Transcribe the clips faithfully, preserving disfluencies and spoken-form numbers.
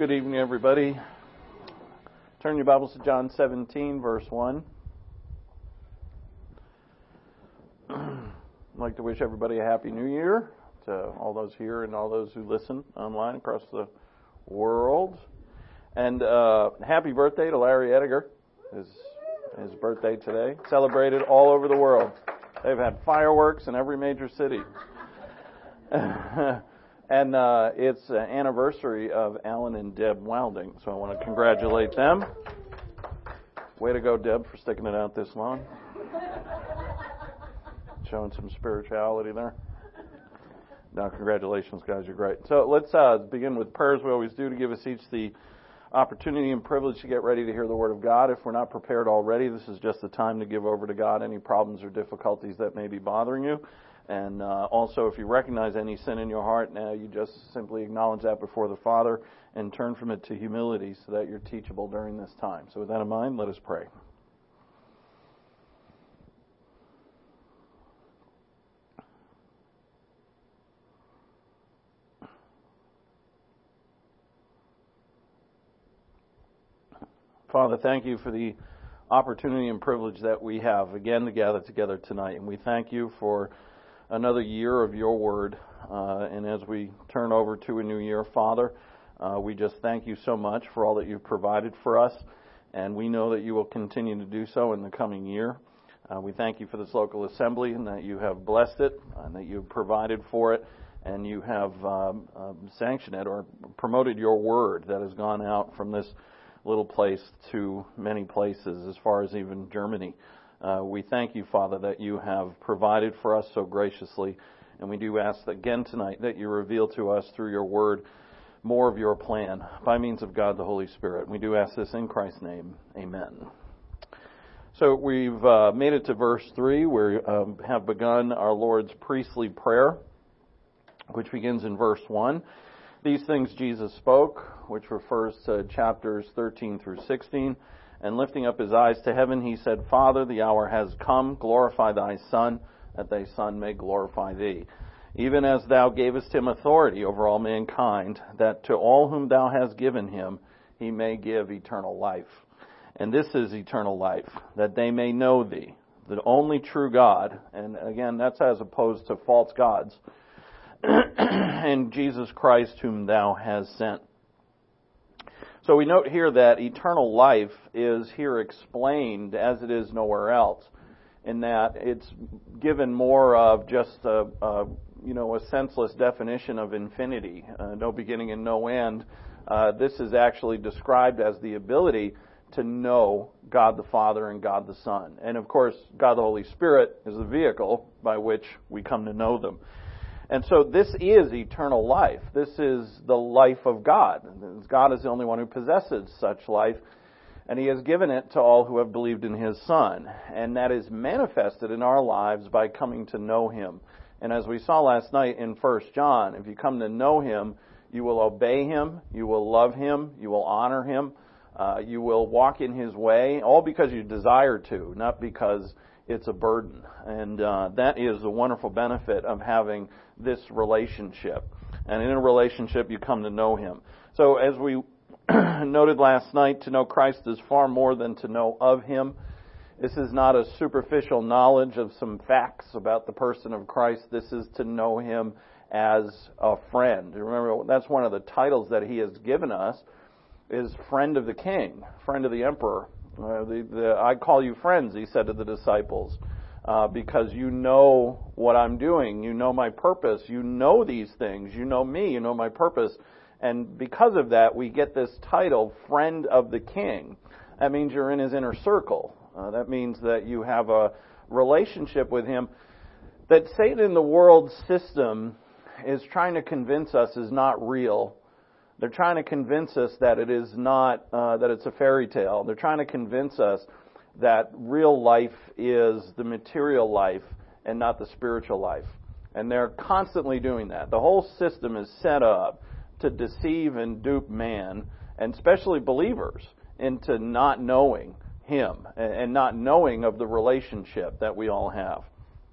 Good evening, everybody. Turn your Bibles to John seventeen, verse one. I'd like to wish everybody a Happy New Year, to all those here and all those who listen online across the world. And uh, happy birthday to Larry Edgar. His, his birthday today. Celebrated all over the world. They've had fireworks in every major city. And uh, it's an anniversary of Alan and Deb Wilding, so I want to congratulate them. Way to go, Deb, for sticking it out this long. Showing some spirituality there. No, congratulations, guys, you're great. So let's uh, begin with prayers. We always do to give us each the opportunity and privilege to get ready to hear the Word of God. If we're not prepared already, this is just the time to give over to God any problems or difficulties that may be bothering you. And uh, also, if you recognize any sin in your heart, now you just simply acknowledge that before the Father and turn from it to humility so that you're teachable during this time. So with that in mind, let us pray. Father, thank you for the opportunity and privilege that we have again to gather together tonight. And we thank you for another year of your word. Uh, and as we turn over to a new year, Father, uh, we just thank you so much for all that you've provided for us. And we know that you will continue to do so in the coming year. Uh, we thank you for this local assembly and that you have blessed it and that you've provided for it and you have um, um, sanctioned it or promoted your word that has gone out from this little place to many places, as far as even Germany. Uh, we thank you, Father, that you have provided for us so graciously, and we do ask again tonight that you reveal to us through your word more of your plan by means of God the Holy Spirit. We do ask this in Christ's name. Amen. So we've uh, made it to verse three. We um, have begun our Lord's priestly prayer, which begins in verse one. These things Jesus spoke, which refers to chapters thirteen through sixteen. And lifting up his eyes to heaven, he said, Father, the hour has come. Glorify thy Son, that thy Son may glorify thee. Even as thou gavest him authority over all mankind, that to all whom thou hast given him, he may give eternal life. And this is eternal life, that they may know thee, the only true God. And again, that's as opposed to false gods. And Jesus Christ, whom thou hast sent. So we note here that eternal life is here explained as it is nowhere else, in that it's given more of just a, a you know a senseless definition of infinity, uh, no beginning and no end. Uh, this is actually described as the ability to know God the Father and God the Son, and of course God the Holy Spirit is the vehicle by which we come to know them. And so this is eternal life. This is the life of God. God is the only one who possesses such life, and He has given it to all who have believed in His Son. And that is manifested in our lives by coming to know Him. And as we saw last night in First John, if you come to know Him, you will obey Him, you will love Him, you will honor Him, uh, you will walk in His way, all because you desire to, not because it's a burden. And uh, that is the wonderful benefit of having this relationship. And in a relationship, you come to know Him. So as we noted last night, to know Christ is far more than to know of Him. This is not a superficial knowledge of some facts about the person of Christ. This is to know Him as a friend. Remember, that's one of the titles that He has given us, is friend of the king, friend of the emperor. Uh, the, the, I call you friends, He said to the disciples, uh, because you know what I'm doing. You know my purpose. You know these things. You know me. You know my purpose. And because of that, we get this title, friend of the king. That means you're in His inner circle. Uh, that means that you have a relationship with Him that Satan in the world system is trying to convince us is not real. They're trying to convince us that it is not, uh, that it's a fairy tale. They're trying to convince us that real life is the material life and not the spiritual life. And they're constantly doing that. The whole system is set up to deceive and dupe man, and especially believers, into not knowing Him and not knowing of the relationship that we all have.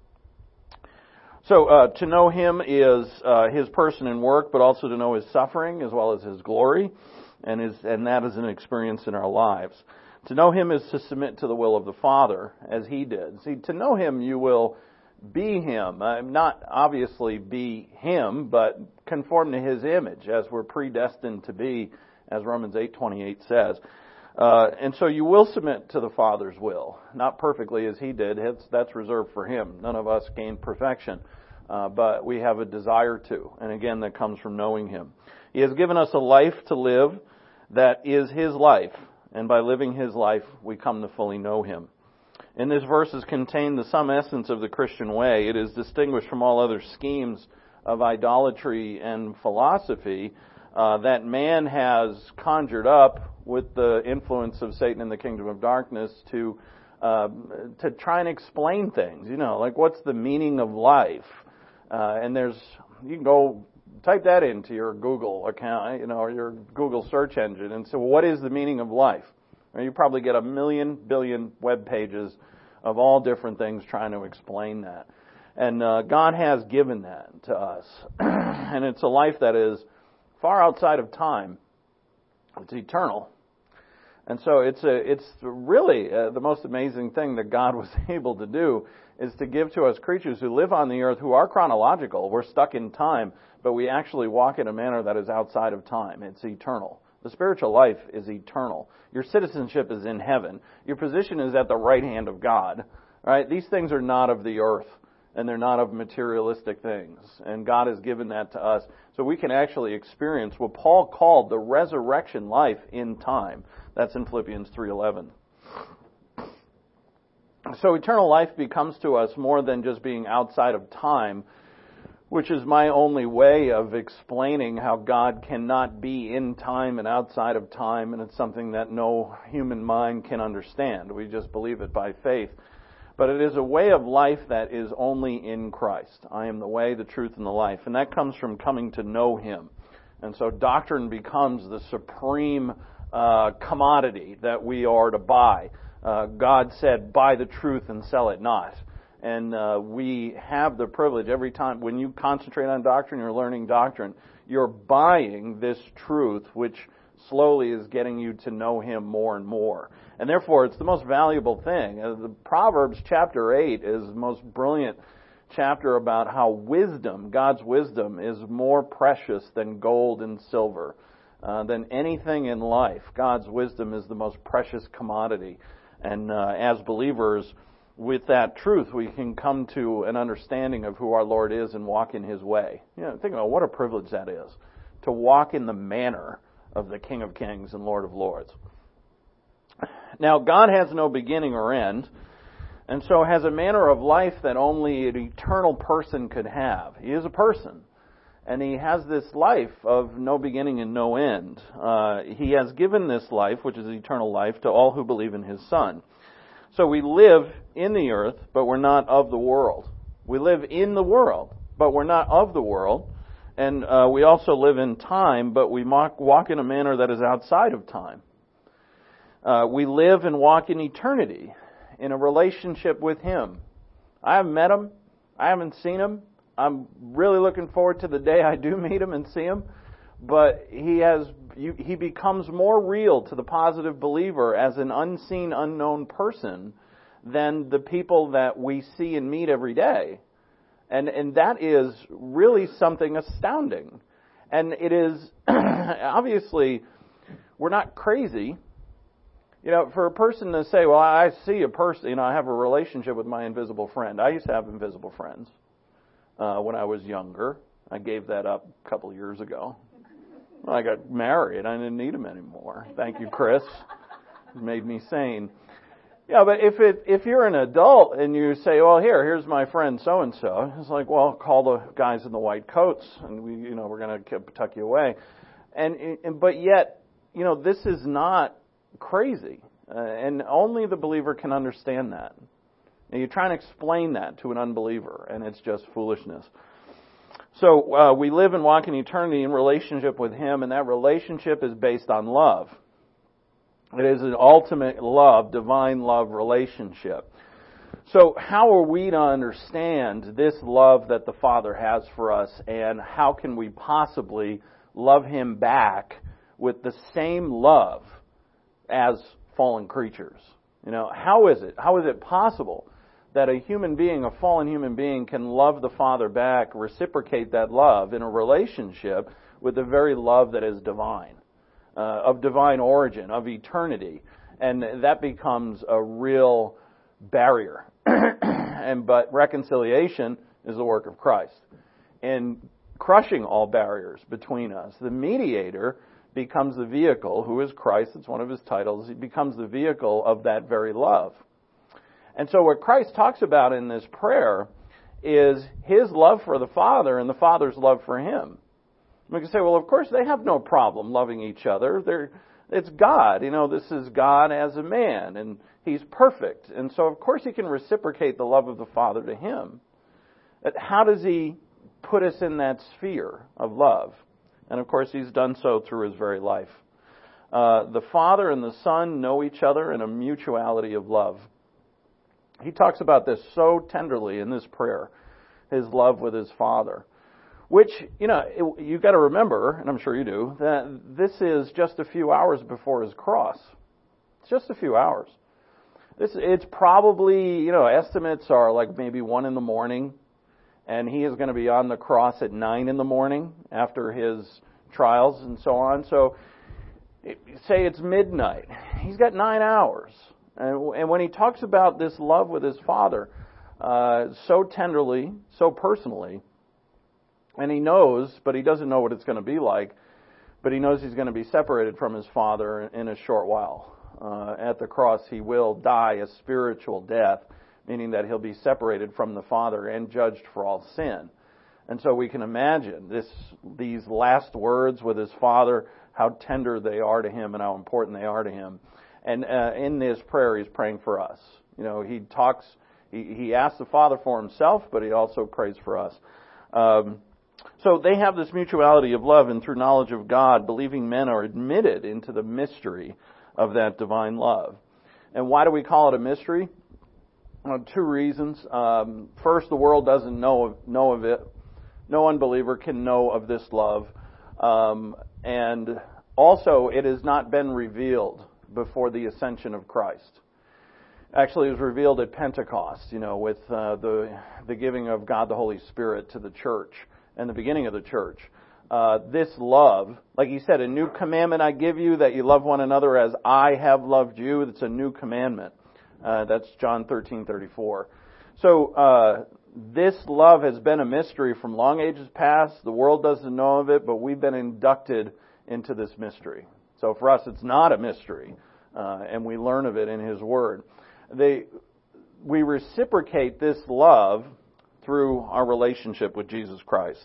So uh, to know Him is uh, His person and work, but also to know His suffering as well as His glory. and is and that is an experience in our lives. To know Him is to submit to the will of the Father, as He did. See, to know Him, you will be Him. Uh, not obviously be Him, but conform to His image, as we're predestined to be, as Romans eight twenty-eight says. Uh, and so you will submit to the Father's will. Not perfectly as He did. That's, that's reserved for Him. None of us gain perfection. Uh, but we have a desire to. And again, that comes from knowing Him. He has given us a life to live that is His life. And by living His life, we come to fully know Him. In this verse is contained the sum essence of the Christian way. It is distinguished from all other schemes of idolatry and philosophy uh, that man has conjured up with the influence of Satan and the kingdom of darkness to uh, to try and explain things. You know, like what's the meaning of life? Uh, and there's, you can go type that into your Google account, you know, or your Google search engine and say, well, what is the meaning of life? And you probably get a million, billion web pages of all different things trying to explain that. And uh, God has given that to us. And it's a life that is far outside of time. It's eternal. And so it's a, it's really uh, the most amazing thing that God was able to do is to give to us creatures who live on the earth who are chronological. We're stuck in time, but we actually walk in a manner that is outside of time. It's eternal. The spiritual life is eternal. Your citizenship is in heaven. Your position is at the right hand of God. Right? These things are not of the earth, and they're not of materialistic things. And God has given that to us so we can actually experience what Paul called the resurrection life in time. That's in Philippians three eleven. So eternal life becomes to us more than just being outside of time, which is my only way of explaining how God cannot be in time and outside of time, and it's something that no human mind can understand. We just believe it by faith. But it is a way of life that is only in Christ. I am the way, the truth, and the life. And that comes from coming to know Him. And so doctrine becomes the supreme uh, commodity that we are to buy. Uh, God said, buy the truth and sell it not. And uh, we have the privilege every time, when you concentrate on doctrine, you're learning doctrine, you're buying this truth, which slowly is getting you to know Him more and more. And therefore, it's the most valuable thing. Uh, the Proverbs chapter eight is the most brilliant chapter about how wisdom, God's wisdom, is more precious than gold and silver, uh, than anything in life. God's wisdom is the most precious commodity. And uh, as believers, with that truth, we can come to an understanding of who our Lord is and walk in His way. You know, think about what a privilege that is, to walk in the manner of the King of Kings and Lord of Lords. Now, God has no beginning or end, and so has a manner of life that only an eternal person could have. He is a person, and He has this life of no beginning and no end. Uh, he has given this life, which is eternal life, to all who believe in His Son. So we live in the earth, but we're not of the world. We live in the world, but we're not of the world. And uh, we also live in time, but we walk in a manner that is outside of time. Uh, we live and walk in eternity, in a relationship with Him. I haven't met Him. I haven't seen Him. I'm really looking forward to the day I do meet Him and see Him. But He has, He becomes more real to the positive believer as an unseen, unknown person than the people that we see and meet every day. And and that is really something astounding. And it is, obviously, we're not crazy. You know, for a person to say, well, I see a person, you know, I have a relationship with my invisible friend. I used to have invisible friends uh, when I was younger. I gave that up a couple of years ago. Well, I got married. I didn't need them anymore. Thank you, Chris. It made me sane. Yeah, but if it if you're an adult and you say, well, here, here's my friend so-and-so, it's like, well, call the guys in the white coats and we, you know, we're going to tuck you away. And, and but yet, you know, this is not crazy. Uh, and only the believer can understand that. And you try and explain that to an unbeliever, and it's just foolishness. So uh, we live and walk in eternity in relationship with Him, and that relationship is based on love. It is an ultimate love, divine love relationship. So how are we to understand this love that the Father has for us, and how can we possibly love Him back with the same love as fallen creatures. You know, how is it? How is it possible that a human being, a fallen human being, can love the Father back, reciprocate that love in a relationship with the very love that is divine, uh, of divine origin, of eternity? And that becomes a real barrier. and But reconciliation is the work of Christ. And crushing all barriers between us, the mediator becomes the vehicle, who is Christ, it's one of his titles, he becomes the vehicle of that very love. And so what Christ talks about in this prayer is his love for the Father and the Father's love for him. We can say, well, of course they have no problem loving each other. They're, it's God. You know, this is God as a man, and he's perfect. And so, of course, he can reciprocate the love of the Father to him. But how does he put us in that sphere of love? And, of course, he's done so through his very life. Uh, the Father and the Son know each other in a mutuality of love. He talks about this so tenderly in this prayer, his love with his Father. Which, you know, it, you've got to remember, and I'm sure you do, that this is just a few hours before his cross. It's just a few hours. This, it's probably, you know, estimates are like maybe one in the morning, and he is going to be on the cross at nine in the morning after his trials and so on. So, say it's midnight. He's got nine hours. And, and when he talks about this love with his Father, uh, so tenderly, so personally, and he knows, but he doesn't know what it's going to be like, but he knows he's going to be separated from his Father in a short while. Uh, at the cross, he will die a spiritual death, meaning that he'll be separated from the Father and judged for all sin. And so we can imagine this, these last words with his Father, how tender they are to him and how important they are to him. And uh, in this prayer, he's praying for us. You know, he talks, he, he asks the Father for himself, but he also prays for us. Um, So they have this mutuality of love, and through knowledge of God, believing men are admitted into the mystery of that divine love. And why do we call it a mystery? Well, two reasons. Um, first, the world doesn't know of, know of it. No unbeliever can know of this love. Um, and also, it has not been revealed before the ascension of Christ. Actually, it was revealed at Pentecost, you know, with uh, the the giving of God the Holy Spirit to the church and the beginning of the church. Uh, this love, like he said, a new commandment I give you, that you love one another as I have loved you. It's a new commandment. Uh, that's John thirteen thirty-four. So uh, this love has been a mystery from long ages past. The world doesn't know of it, but we've been inducted into this mystery. So for us, it's not a mystery, uh, and we learn of it in His Word. They, we reciprocate this love through our relationship with Jesus Christ.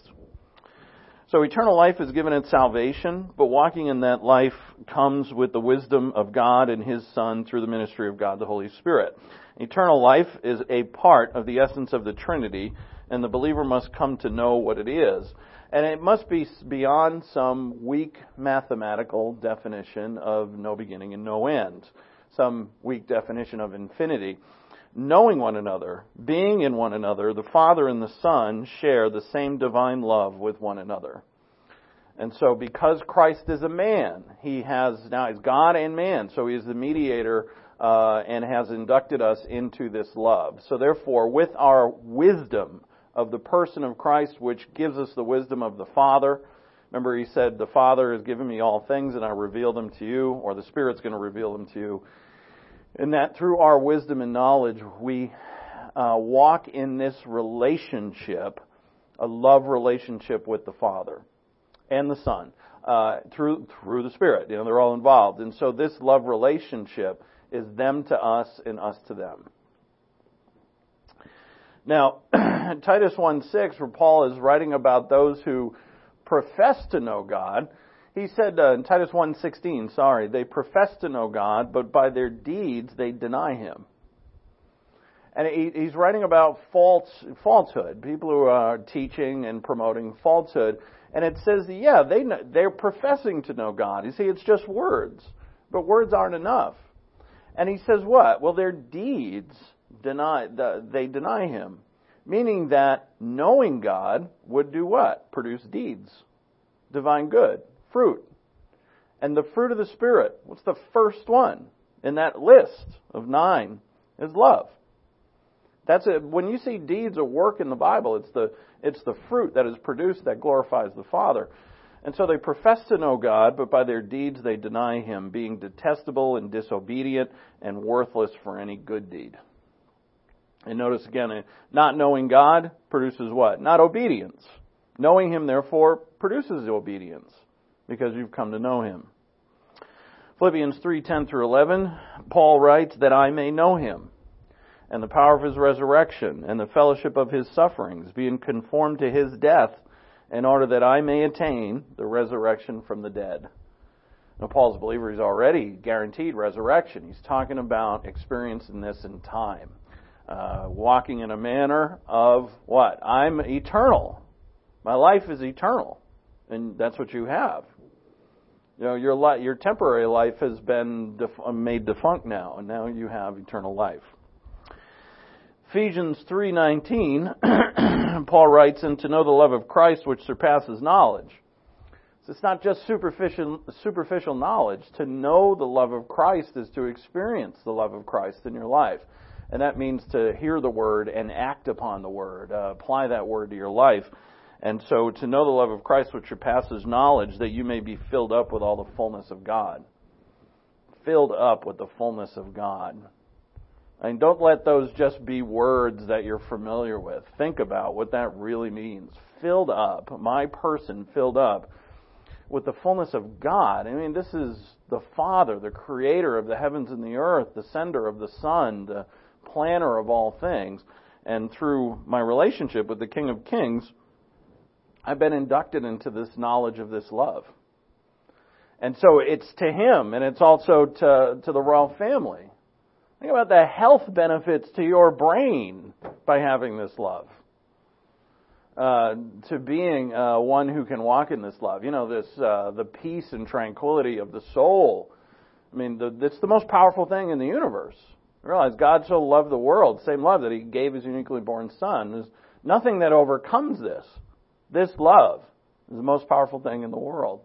So eternal life is given at salvation, but walking in that life comes with the wisdom of God and His Son through the ministry of God the Holy Spirit. Eternal life is a part of the essence of the Trinity, and the believer must come to know what it is. And it must be beyond some weak mathematical definition of no beginning and no end, some weak definition of infinity. Knowing one another, being in one another, the Father and the Son share the same divine love with one another. And so because Christ is a man, He has, now He's God and man, so He is the mediator uh, and has inducted us into this love. So therefore, with our wisdom of the person of Christ, which gives us the wisdom of the Father, remember He said, the Father has given me all things and I reveal them to you, or the Spirit's going to reveal them to you. And that through our wisdom and knowledge, we uh, walk in this relationship, a love relationship with the Father and the Son, uh, through through the Spirit. You know, they're all involved. And so this love relationship is them to us and us to them. Now, Titus one six, where Paul is writing about those who profess to know God, he said uh, in Titus one sixteen, sorry, they profess to know God, but by their deeds they deny Him. And he, he's writing about false falsehood, people who are teaching and promoting falsehood. And it says, yeah, they they're professing to know God. You see, it's just words, but words aren't enough. And he says what? Well, their deeds deny they deny Him, meaning that knowing God would do what? Produce deeds, divine good. Fruit. And the fruit of the Spirit, what's the first one in that list of nine, is love. That's it. When you see deeds of work in the Bible, it's the it's the fruit that is produced that glorifies the Father. And so they profess to know God, but by their deeds they deny Him, being detestable and disobedient and worthless for any good deed. And notice again, not knowing God produces what? Not obedience. Knowing Him, therefore, produces obedience, because you've come to know Him. Philippians three ten through eleven, Paul writes, that I may know Him, and the power of His resurrection, and the fellowship of His sufferings, being conformed to His death, in order that I may attain the resurrection from the dead. Now, Paul's a believer. He's already guaranteed resurrection. He's talking about experiencing this in time. Uh, walking in a manner of what? I'm eternal. My life is eternal. And that's what you have. You know, your li- your temporary life has been def- made defunct now, and now you have eternal life. Ephesians three nineteen, Paul writes, and to know the love of Christ which surpasses knowledge. So it's not just superficial, superficial knowledge. To know the love of Christ is to experience the love of Christ in your life. And that means to hear the Word and act upon the Word. Uh, apply that Word to your life. And so to know the love of Christ which surpasses knowledge, that you may be filled up with all the fullness of God. Filled up with the fullness of God. And don't let those just be words that you're familiar with. Think about what that really means. Filled up, my person filled up with the fullness of God. I mean, this is the Father, the creator of the heavens and the earth, the sender of the Son, the planner of all things. And through my relationship with the King of Kings, I've been inducted into this knowledge of this love. And so it's to Him, and it's also to, to the royal family. Think about the health benefits to your brain by having this love. Uh, to being uh, one who can walk in this love. You know, this uh, the peace and tranquility of the soul. I mean, the, it's the most powerful thing in the universe. Realize God so loved the world, same love that He gave His uniquely born Son. There's nothing that overcomes this. This love is the most powerful thing in the world.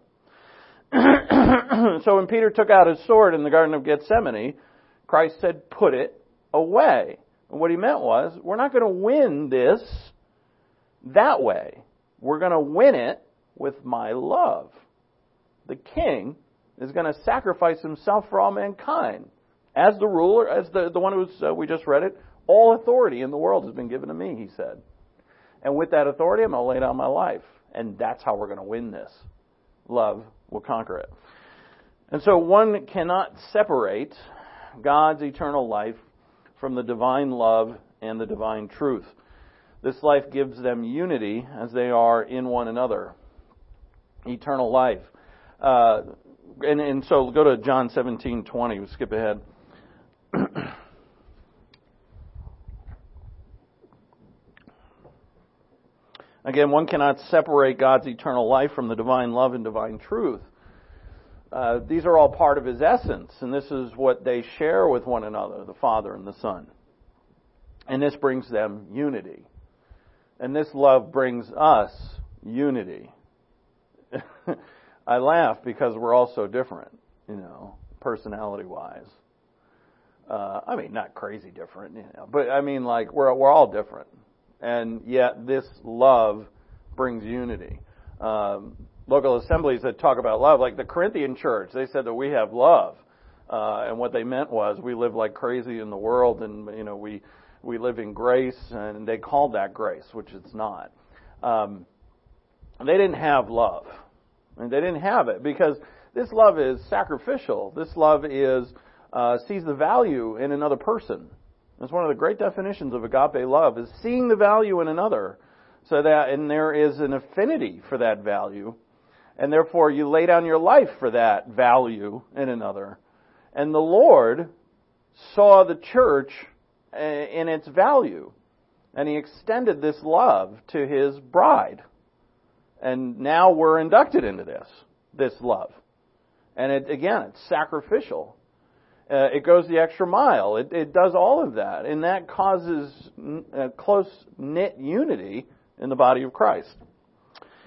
So when Peter took out his sword in the Garden of Gethsemane, Christ said, put it away. And what He meant was, we're not going to win this that way. We're going to win it with my love. The King is going to sacrifice Himself for all mankind. As the ruler, as the, the one who's, uh, we just read it, all authority in the world has been given to me, He said. And with that authority, I'm going to lay down my life. And that's how we're going to win this. Love will conquer it. And so one cannot separate God's eternal life from the divine love and the divine truth. This life gives them unity as they are in one another. Eternal life. Uh, and, and so go to John seventeen twenty. We'll skip ahead. Again, one cannot separate God's eternal life from the divine love and divine truth. Uh, these are all part of His essence, and this is what they share with one another, the Father and the Son. And this brings them unity. And this love brings us unity. I laugh because we're all so different, you know, personality-wise. Uh, I mean, not crazy different, you know, but I mean, like, we're we're all different. And yet this love brings unity. Um, local assemblies that talk about love, like the Corinthian church, they said that we have love. Uh, and what they meant was we live like crazy in the world, and, you know, we we live in grace, and they called that grace, which it's not. Um, they didn't have love. I mean, they didn't have it because this love is sacrificial. This love is uh, sees the value in another person. That's one of the great definitions of agape love, is seeing the value in another, so that, and there is an affinity for that value, and therefore you lay down your life for that value in another. And the Lord saw the church in its value, and He extended this love to His bride. And now we're inducted into this, this love. And it, again, it's sacrificial. Uh, it goes the extra mile. It, it does all of that. And that causes a close-knit unity in the body of Christ.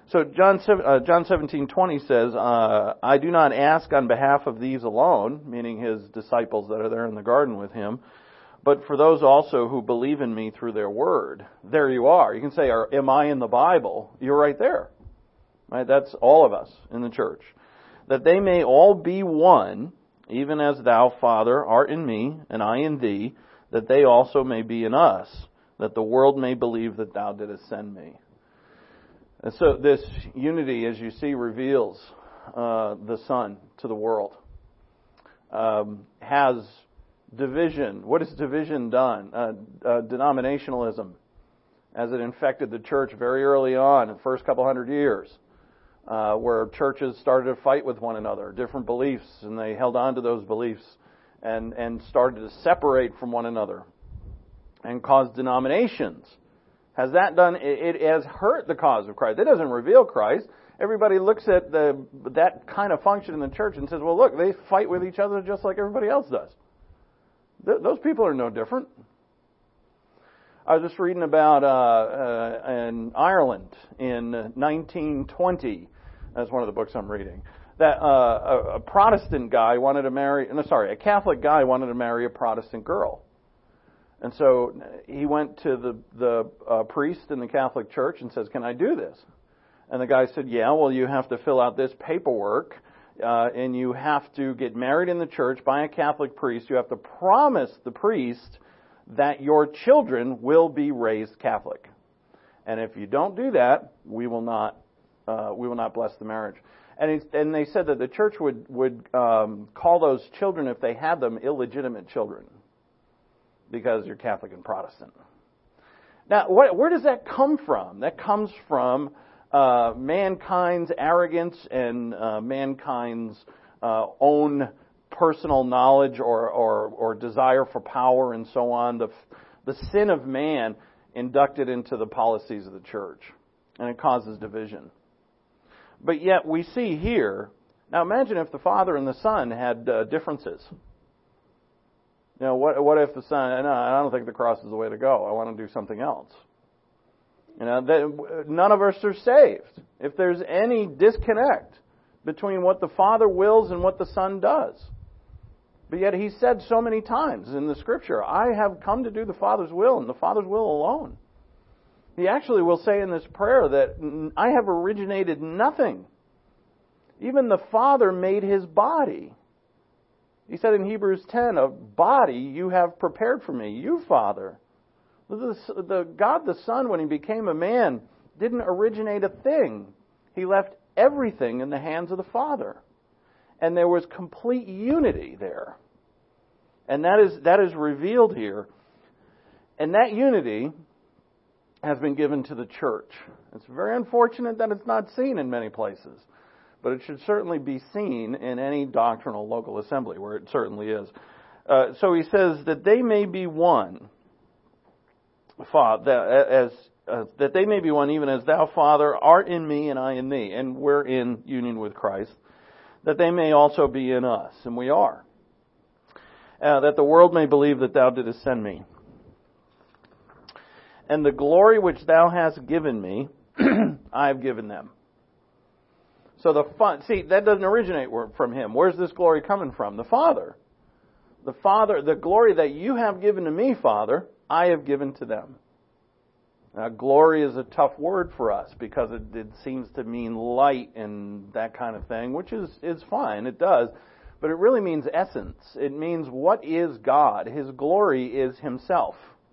So John uh, John seventeen twenty says, uh, I do not ask on behalf of these alone, meaning his disciples that are there in the garden with him, but for those also who believe in me through their word. There you are. You can say, am I in the Bible? You're right there. Right? That's all of us in the church. That they may all be one, even as thou, Father, art in me, and I in thee, that they also may be in us, that the world may believe that thou didst send me. And so this unity, as you see, reveals uh, the Son to the world. Um, has division. What has division done? Uh, uh, denominationalism, as it infected the church very early on, in the first couple hundred years, uh, where churches started to fight with one another, different beliefs, and they held on to those beliefs and, and started to separate from one another and caused denominations. Has that done? It, it has hurt the cause of Christ. It doesn't reveal Christ. Everybody looks at the that kind of function in the church and says, well, look, they fight with each other just like everybody else does. Th- those people are no different. I was just reading about uh, uh, in Ireland in nineteen twenty. That's one of the books I'm reading. That uh, a, a Protestant guy wanted to marry, no, sorry, a Catholic guy wanted to marry a Protestant girl. And so he went to the, the uh, priest in the Catholic Church and says, can I do this? And the guy said, yeah, well, you have to fill out this paperwork, uh, and you have to get married in the church by a Catholic priest. You have to promise the priest that your children will be raised Catholic. And if you don't do that, we will not uh, we will not bless the marriage. And, he, and they said that the church would, would um, call those children, if they had them, illegitimate children, because you're Catholic and Protestant. Now, what, where does that come from? That comes from uh, mankind's arrogance and uh, mankind's uh, own personal knowledge or, or, or desire for power and so on. The, the sin of man inducted into the policies of the church, and it causes division. But yet we see here, now imagine if the Father and the Son had uh, differences. You know, what what if the Son, no, I don't think the cross is the way to go. I want to do something else. You know, that none of us are saved if there's any disconnect between what the Father wills and what the Son does. But yet He said so many times in the Scripture, I have come to do the Father's will and the Father's will alone. He actually will say in this prayer that I have originated nothing. Even the Father made His body. He said in Hebrews ten, a body you have prepared for me, you, Father. The, the God the Son, when He became a man, didn't originate a thing. He left everything in the hands of the Father. And there was complete unity there. And that is that is revealed here. And that unity has been given to the church. It's very unfortunate that it's not seen in many places. But it should certainly be seen in any doctrinal local assembly, where it certainly is. Uh, so he says that they may be one, Father, as uh, that they may be one, even as thou, Father, art in me and I in thee, and we're in union with Christ, that they may also be in us, and we are. Uh, that the world may believe that thou didst send me. And the glory which thou hast given me, I have given them. So the fun, see, that doesn't originate from Him. Where's this glory coming from? The Father. The Father, the glory that you have given to me, Father, I have given to them. Now, glory is a tough word for us because it, it seems to mean light and that kind of thing, which is, is fine. It does. But it really means essence. It means what is God. His glory is Himself.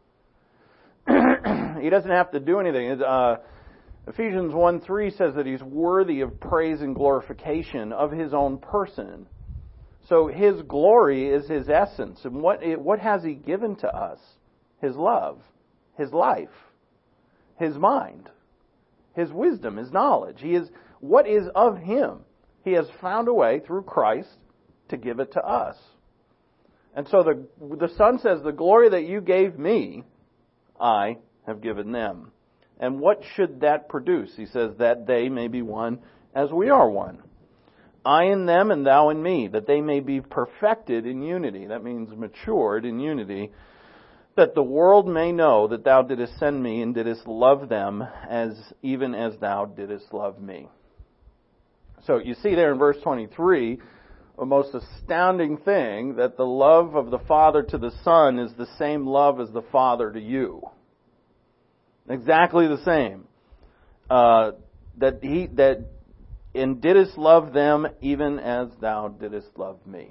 He doesn't have to do anything. Uh, Ephesians one three says that He's worthy of praise and glorification of His own person. So His glory is His essence. And what what has He given to us? His love, His life, His mind, His wisdom, His knowledge. He is what is of Him. He has found a way through Christ to give it to us. And so the the Son says, the glory that you gave me, I have given them. And what should that produce? He says, that they may be one as we are one. I in them and thou in me, that they may be perfected in unity. That means matured in unity. that the world may know that thou didst send me and didst love them as even as thou didst love me. So you see there in verse twenty-three, a most astounding thing, that the love of the Father to the Son is the same love as the Father to you. Exactly the same. Uh, that he that and didst love them even as thou didst love me.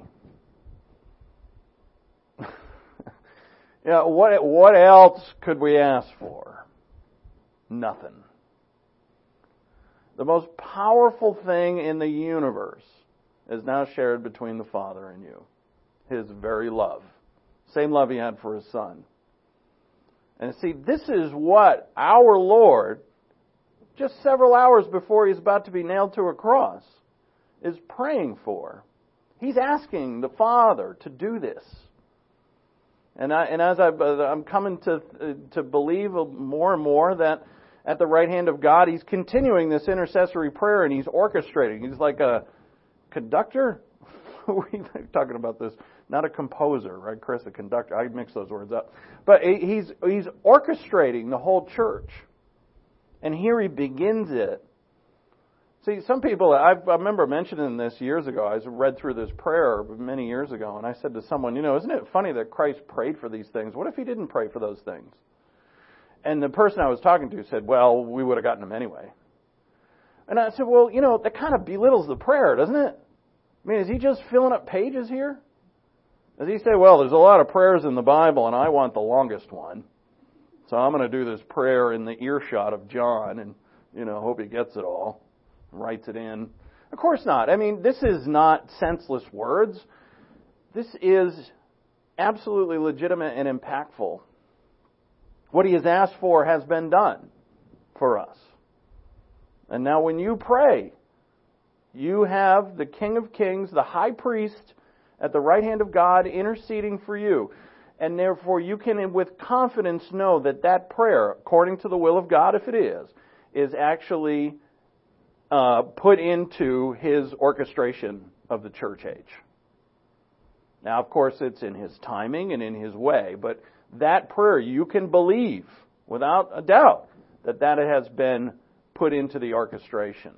Yeah, what what else could we ask for? Nothing. The most powerful thing in the universe is now shared between the Father and you. His very love. Same love He had for His Son. And see, this is what our Lord, just several hours before He's about to be nailed to a cross, is praying for. He's asking the Father to do this. And I, and as I, I'm coming to to believe more and more that at the right hand of God, He's continuing this intercessory prayer and He's orchestrating. He's like a conductor. We're talking about this, not a composer, right, Chris? A conductor. I mix those words up. But he's he's orchestrating the whole church, and here He begins it. See, some people, I, I remember mentioning this years ago. I read through this prayer many years ago, and I said to someone, you know, isn't it funny that Christ prayed for these things? What if He didn't pray for those things? And the person I was talking to said, well, we would have gotten them anyway. And I said, well, you know, that kind of belittles the prayer, doesn't it? I mean, is He just filling up pages here? Does He say, well, there's a lot of prayers in the Bible, and I want the longest one, so I'm going to do this prayer in the earshot of John, and, you know, hope he gets it all. Writes it in. Of course not. I mean, this is not senseless words. This is absolutely legitimate and impactful. What He has asked for has been done for us. And now when you pray, you have the King of Kings, the High Priest at the right hand of God interceding for you. And therefore you can with confidence know that that prayer, according to the will of God, if it is, is actually Uh, put into His orchestration of the church age. Now, of course, it's in His timing and in His way, but that prayer, you can believe without a doubt that that has been put into the orchestration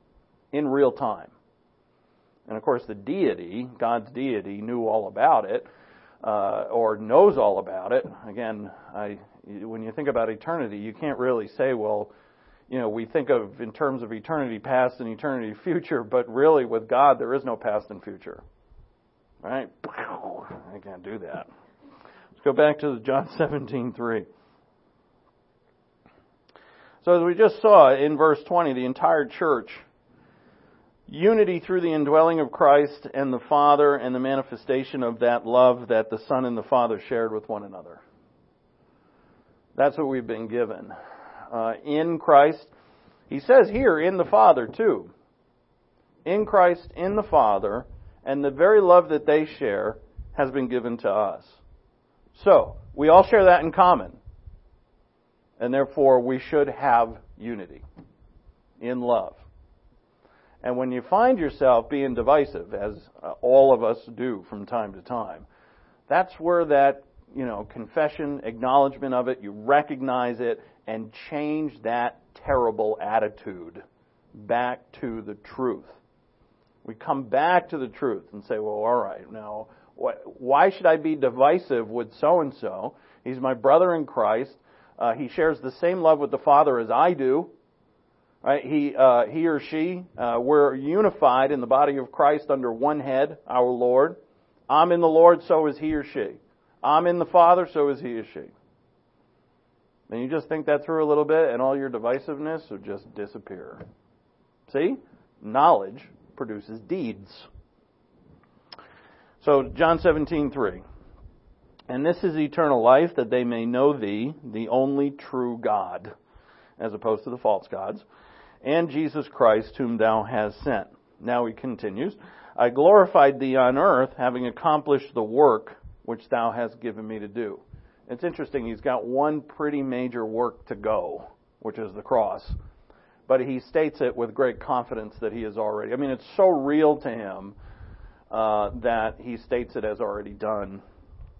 in real time. And of course, the deity, God's deity, knew all about it, uh, or knows all about it. Again, I, when you think about eternity, you can't really say, well, you know, we think of in terms of eternity past and eternity future, but really with God there is no past and future. Right? I can't do that. Let's go back to John seventeen three. So as we just saw in verse twenty, the entire church, unity through the indwelling of Christ and the Father and the manifestation of that love that the Son and the Father shared with one another. That's what we've been given. Uh, in Christ, He says here, in the Father too. In Christ, in the Father, and the very love that they share has been given to us. So, we all share that in common. And therefore, we should have unity in love. And when you find yourself being divisive, as uh, all of us do from time to time, that's where that, you know, confession, acknowledgement of it, you recognize it, and change that terrible attitude back to the truth. We come back to the truth and say, well, all right, now, what, why should I be divisive with so-and-so? He's my brother in Christ. Uh, he shares the same love with the Father as I do. Right? He, uh, he or she, uh, we're unified in the body of Christ under one head, our Lord. I'm in the Lord, so is he or she. I'm in the Father, so is he or she. And you just think that through a little bit, and all your divisiveness would just disappear. See? Knowledge produces deeds. So, John seventeen three. And this is eternal life, that they may know Thee, the only true God, as opposed to the false gods, and Jesus Christ, whom Thou hast sent. Now He continues, I glorified Thee on earth, having accomplished the work which Thou hast given me to do. It's interesting, He's got one pretty major work to go, which is the cross. But He states it with great confidence that He is already, I mean, it's so real to Him uh, that He states it as already done.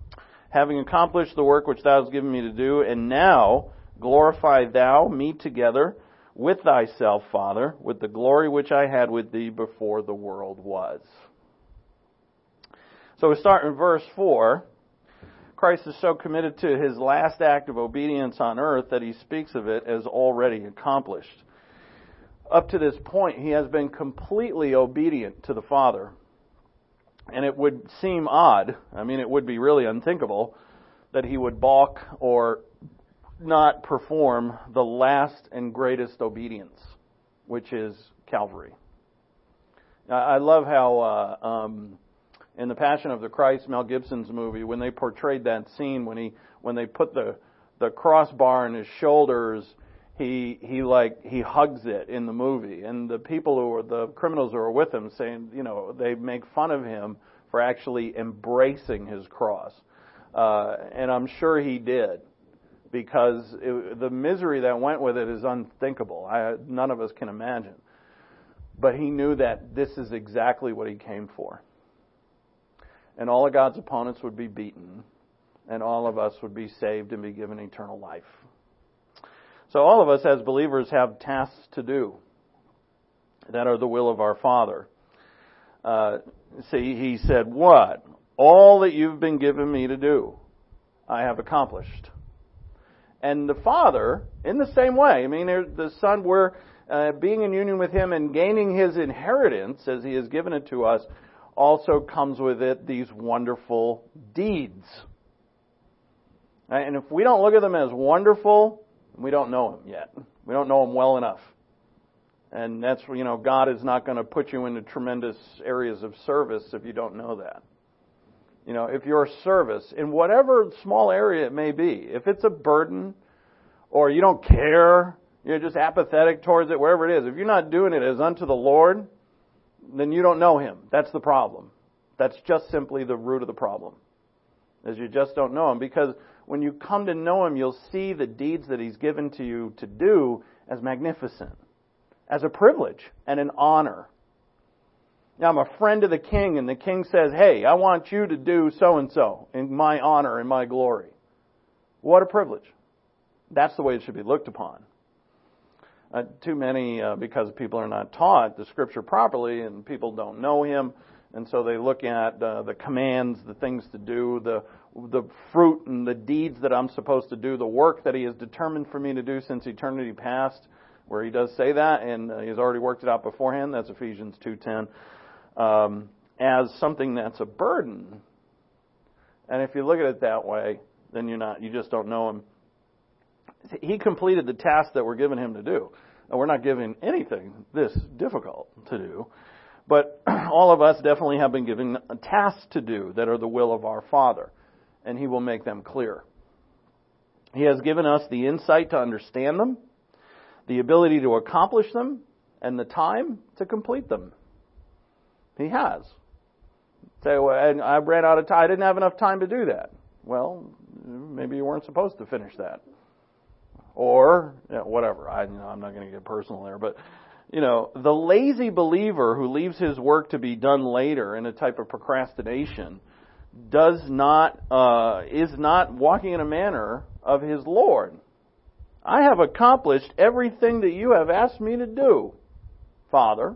having accomplished the work which thou hast given me to do, and now glorify thou me together with thyself, Father, with the glory which I had with thee before the world was. So we start in verse four. Christ is so committed to his last act of obedience on earth that he speaks of it as already accomplished. Up to this point, he has been completely obedient to the Father. And it would seem odd, I mean, it would be really unthinkable, that he would balk or not perform the last and greatest obedience, which is Calvary. I love how uh, um, in The Passion of the Christ, Mel Gibson's movie, when they portrayed that scene, when he when they put the the crossbar on his shoulders, he he like he hugs it in the movie, and the people who are the criminals who are with him saying, you know, they make fun of him for actually embracing his cross, uh, and I'm sure he did, because it, the misery that went with it is unthinkable. I, none of us can imagine. But he knew that this is exactly what he came for. And all of God's opponents would be beaten, and all of us would be saved and be given eternal life. So all of us as believers have tasks to do that are the will of our Father. Uh, see, he said, what? All that you've been given me to do, I have accomplished. And the Father, in the same way, I mean, the Son, we're uh, being in union with Him and gaining His inheritance as He has given it to us, also comes with it these wonderful deeds. And if we don't look at them as wonderful, we don't know Him yet. We don't know Him well enough. And that's, you know, God is not going to put you into tremendous areas of service if you don't know that. You know, if your service, in whatever small area it may be, if it's a burden, or you don't care, you're just apathetic towards it, wherever it is, if you're not doing it as unto the Lord, then you don't know Him. That's the problem. That's just simply the root of the problem, is you just don't know Him. Because when you come to know Him, you'll see the deeds that He's given to you to do as magnificent, as a privilege and an honor. Now, I'm a friend of the king, and the king says, hey, I want you to do so-and-so in my honor and my glory. What a privilege. That's the way it should be looked upon. Uh, too many, uh, because people are not taught the Scripture properly, and people don't know Him, and so they look at uh, the commands, the things to do, the the fruit and the deeds that I'm supposed to do, the work that He has determined for me to do since eternity past, where He does say that, and uh, He's already worked it out beforehand. That's Ephesians two ten. Um, as something that's a burden. And if you look at it that way, then you're not, you just don't know Him. He completed the task that we're giving Him to do. And we're not given anything this difficult to do. But all of us definitely have been given tasks to do that are the will of our Father. And He will make them clear. He has given us the insight to understand them, the ability to accomplish them, and the time to complete them. He has. Say, well, I ran out of time. I didn't have enough time to do that. Well, maybe you weren't supposed to finish that. Or, you know, whatever. I, you know, I'm not going to get personal there. But, you know, the lazy believer who leaves his work to be done later in a type of procrastination does not, uh, is not walking in a manner of his Lord. I have accomplished everything that you have asked me to do, Father.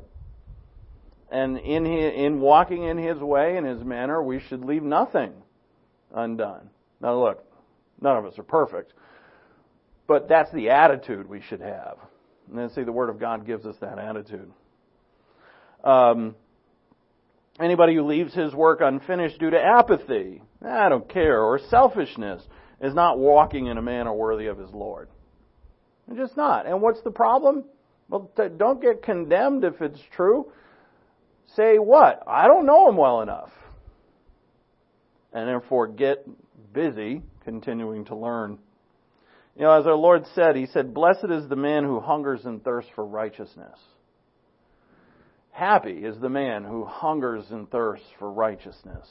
And in his, in walking in His way, in His manner, we should leave nothing undone. Now look, none of us are perfect. But that's the attitude we should have. And then see, the Word of God gives us that attitude. Um, anybody who leaves his work unfinished due to apathy, I don't care, or selfishness, is not walking in a manner worthy of his Lord. They're just not. And what's the problem? Well, don't get condemned if it's true. Say what? I don't know Him well enough. And therefore get busy continuing to learn. You know, as our Lord said, He said, blessed is the man who hungers and thirsts for righteousness. Happy is the man who hungers and thirsts for righteousness.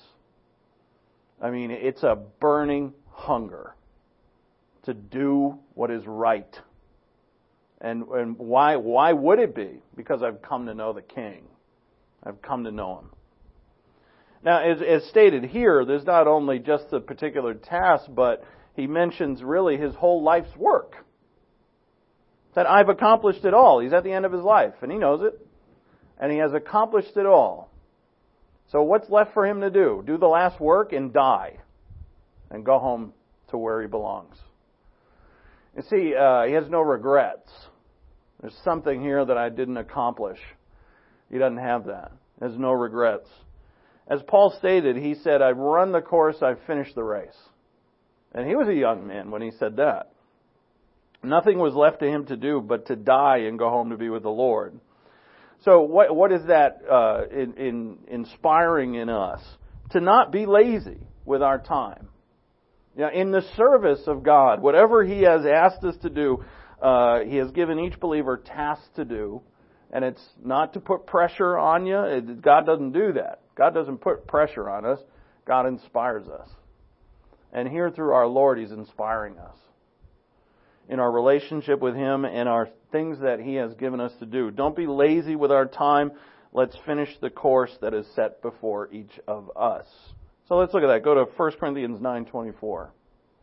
I mean, it's a burning hunger to do what is right. And, and why, why would it be? Because I've come to know the King. I've come to know Him. Now, as, as stated here, there's not only just the particular task, but he mentions really his whole life's work. That I've accomplished it all. He's at the end of his life, and he knows it. And he has accomplished it all. So what's left for him to do? Do the last work and die. And go home to where he belongs. You see, uh, he has no regrets. There's something here that I didn't accomplish. He doesn't have that. He has no regrets. As Paul stated, he said, I've run the course, I've finished the race. And he was a young man when he said that. Nothing was left to him to do but to die and go home to be with the Lord. So what what is that uh, in, in inspiring in us? To not be lazy with our time. You know, in the service of God, whatever He has asked us to do, uh, He has given each believer tasks to do. And it's not to put pressure on you. It, God doesn't do that. God doesn't put pressure on us. God inspires us. And here through our Lord, He's inspiring us. In our relationship with Him and our things that He has given us to do. Don't be lazy with our time. Let's finish the course that is set before each of us. So let's look at that. Go to First Corinthians nine twenty-four.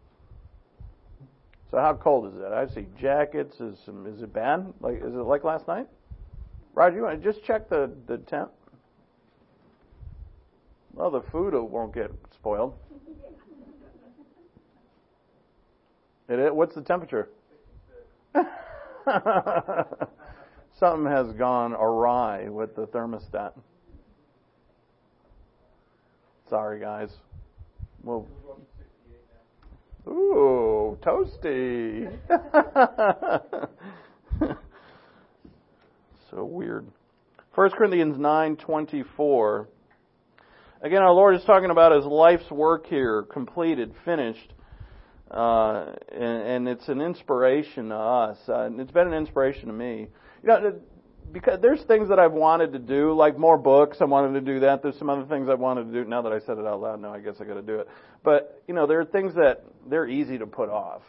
So how cold is it? I see jackets. Is is it bad? Like is it like last night? Roger, you want to just check the, the temp? Well, the food won't get spoiled. It, what's the temperature? Something has gone awry with the thermostat. Sorry, guys. Well, ooh, toasty. So weird. First Corinthians nine twenty-four. Again, our Lord is talking about His life's work here, completed, finished. Uh, and, and it's an inspiration to us. Uh, and it's been an inspiration to me. You know, because there's things that I've wanted to do, like more books. I wanted to do that. There's some other things I wanted to do. Now that I said it out loud, now I guess I got to do it. But you know, there are things that they're easy to put off.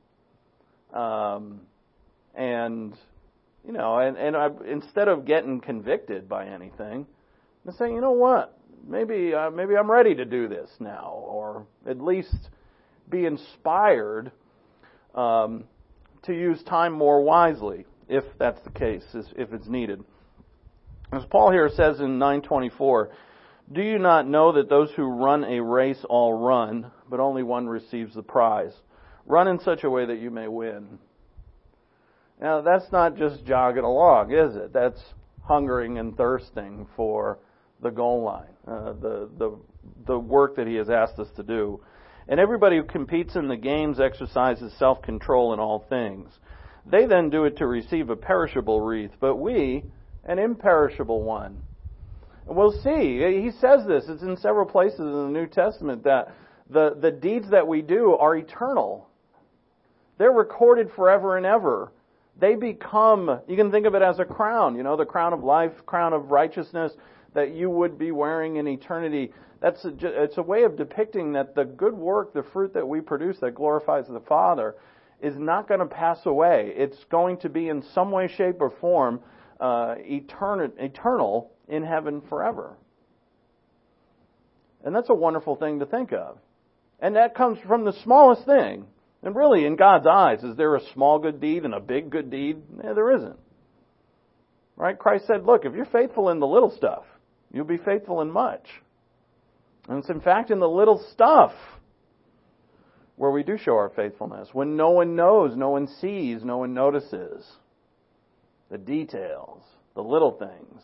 Um, and you know, and and I, instead of getting convicted by anything, I'm saying, you know what? Maybe uh, maybe I'm ready to do this now, or at least be inspired um, to use time more wisely, if that's the case, if it's needed. As Paul here says in nine twenty-four, do you not know that those who run a race all run, but only one receives the prize? Run in such a way that you may win. Now, that's not just jogging along, is it? That's hungering and thirsting for the goal line, uh, the, the, the work that He has asked us to do. And everybody who competes in the games exercises self-control in all things. They then do it to receive a perishable wreath, but we, an imperishable one. And we'll see. He says this. It's in several places in the New Testament that the, the deeds that we do are eternal. They're recorded forever and ever. They become, you can think of it as a crown, you know, the crown of life, crown of righteousness that you would be wearing in eternity. That's a, it's a way of depicting that the good work, the fruit that we produce that glorifies the Father, is not going to pass away. It's going to be in some way, shape, or form uh, eternal, eternal in heaven forever. And that's a wonderful thing to think of. And that comes from the smallest thing. And really, in God's eyes, is there a small good deed and a big good deed? No, there isn't. Right? Christ said, look, if you're faithful in the little stuff, you'll be faithful in much. And it's in fact in the little stuff where we do show our faithfulness. When no one knows, no one sees, no one notices. The details, the little things.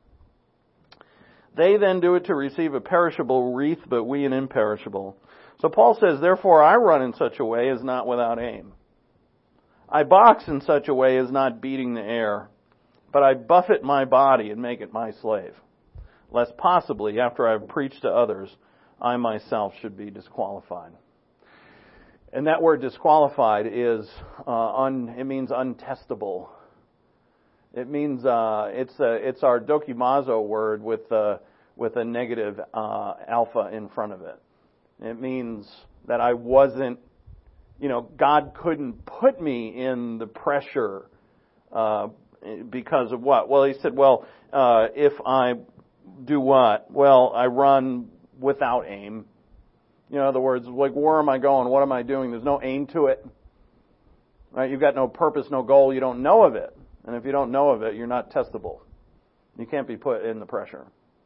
They then do it to receive a perishable wreath, but we an imperishable. So Paul says, therefore I run in such a way as not without aim. I box in such a way as not beating the air, but I buffet my body and make it my slave, lest possibly, after I have preached to others, I myself should be disqualified. And that word disqualified is, uh, un, it means untestable. It means, uh, it's a, it's our dokimazo word with, uh, with a negative, uh, alpha in front of it. It means that I wasn't, you know, God couldn't put me in the pressure, uh, because of what? Well, He said, well, uh, if I do what? Well, I run without aim. You know, in other words, like, where am I going? What am I doing? There's no aim to it. Right? You've got no purpose, no goal. You don't know of it. And if you don't know of it, you're not testable. You can't be put in the pressure.